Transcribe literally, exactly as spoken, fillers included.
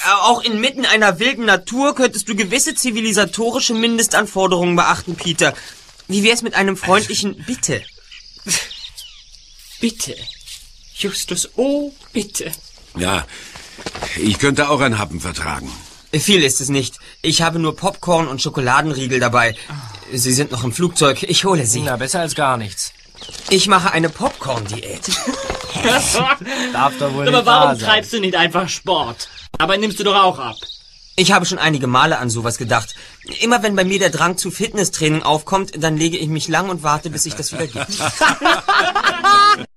Auch inmitten einer wilden Natur könntest du gewisse zivilisatorische Mindestanforderungen beachten, Peter. Wie wär's mit einem freundlichen Bitte? Bitte. Justus, oh, bitte. Ja, ich könnte auch einen Happen vertragen. Viel ist es nicht. Ich habe nur Popcorn und Schokoladenriegel dabei. Sie sind noch im Flugzeug. Ich hole sie. Na, besser als gar nichts. Ich mache eine Popcorn-Diät. Darf doch wohl Aber nicht warum wahr sein. treibst du nicht einfach Sport? Aber nimmst du doch auch ab. Ich habe schon einige Male an sowas gedacht. Immer wenn bei mir der Drang zu Fitnesstraining aufkommt, dann lege ich mich lang und warte, bis sich das wieder gibt.